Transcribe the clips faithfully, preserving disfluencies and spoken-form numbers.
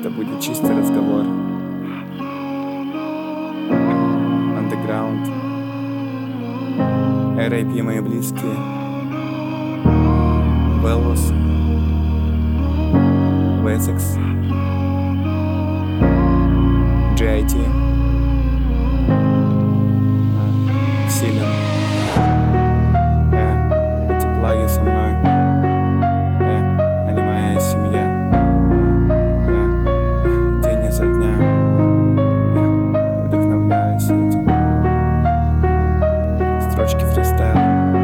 Это будет чистый разговор. Андеграунд. эр эй пи мои близкие. Велос. Весекс. джи ай ти. Силен. Э, эти плаги со мной. Э, они моя семья. Э, день изо дня. Я вдохновляюсь этим. Строчки фристайл.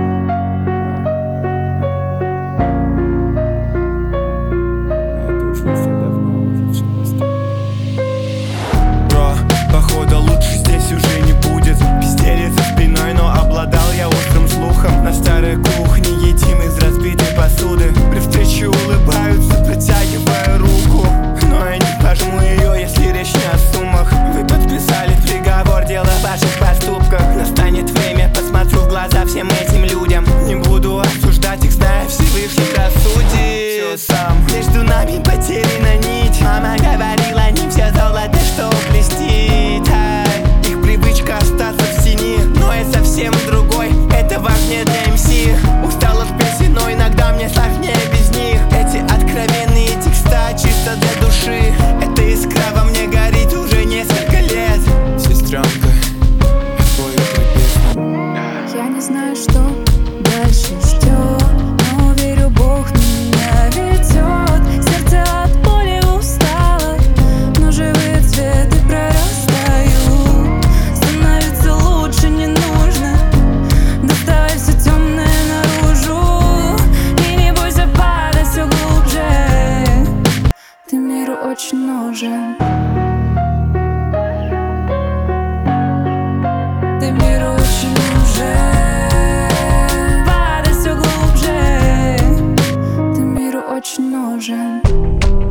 Это уж если давно уже все настало. Бро, походу лучше здесь уже не будет. Пиздели за спиной, но обладал я острым слухом. На старой кухне едим из разбитой посуды. При встрече улыбаются, протягивая руку, но я не пожму ее, если речь не о суммах. Вы подписали приговор, дело в ваших поступках. Настанет время, посмотрю в глаза всем этим людям. Не буду осуждать их, зная Всевышний рассудит. Все сам, между нами потеряна нить. Мама говорила, не все золото, что блестит. Ай, их привычка остаться в тени, но я совсем другой, это важнее для эм си. Устал от песен, но иногда мне сложнее без них. Эти откровенные текста чисто для души. Эта искра во мне горит уже несколько лет. Сестренка, я спою твою песню. Я не знаю, что дальше ждет, но верю, Бог меня ведет. Сердце от боли устало, но живые цветы прорастают. Становится лучше, не нужно доставать все темное наружу. И не бойся падать все глубже, ты миру очень нужен. Ты миру очень нужен. Падай все глубже, ты миру очень нужен.